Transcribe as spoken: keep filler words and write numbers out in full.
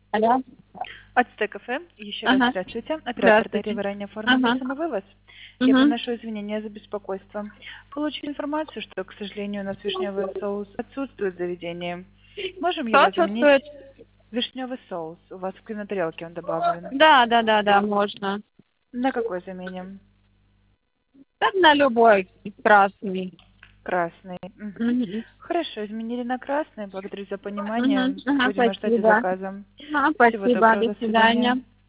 Алло. Ацтек кафе. Еще раз Ага. здравствуйте. Оператор Дарья, Здравствуйте. вы ранее оформили Ага. самовывоз. Я Угу. приношу извинения за беспокойство. Получили информацию, что, к сожалению, у нас вишневый соус отсутствует в заведении. Можем Что его заменить? отсутствует? Вишневый соус. У вас в тарелке он добавлен. Да, да, да, да, можно. На какой заменим? Так на любой красный. Красный. Мгм. Угу. Хорошо, изменили на красный. Благодарю за Угу. понимание. Ага, Будем ждать спасибо. заказа. Ага, Всего спасибо. доброго. До До свидания. свидания.